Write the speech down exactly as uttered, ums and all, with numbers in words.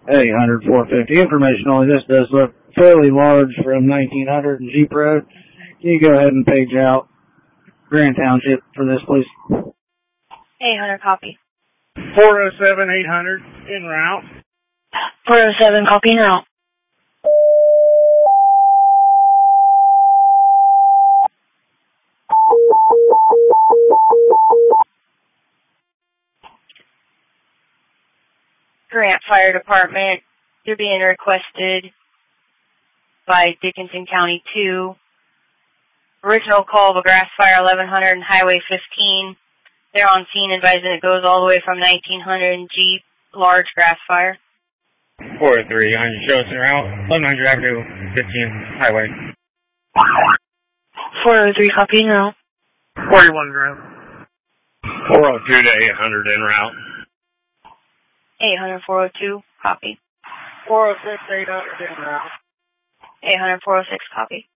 eight hundred, four fifty. Information only. This does look fairly large from nineteen hundred and Jeep Road. Can you go ahead and page out Grand Township for this, please? eight hundred, copy. four oh seven, eight hundred, en route. four oh seven, copy, en route. Grant Fire Department, you're being requested by Dickinson County two. Original call of a grass fire eleven hundred and Highway fifteen. They're on scene advising it goes all the way from nineteen hundred and Jeep, large grass fire. four oh three, on your show us en route, eleven hundred Avenue, fifteen Highway. four oh three, copy, en route. forty-one ground. four oh two to eight hundred en route. eight hundred, four oh two, copy. four oh six, eight hundred en route. eight hundred, four oh six, copy.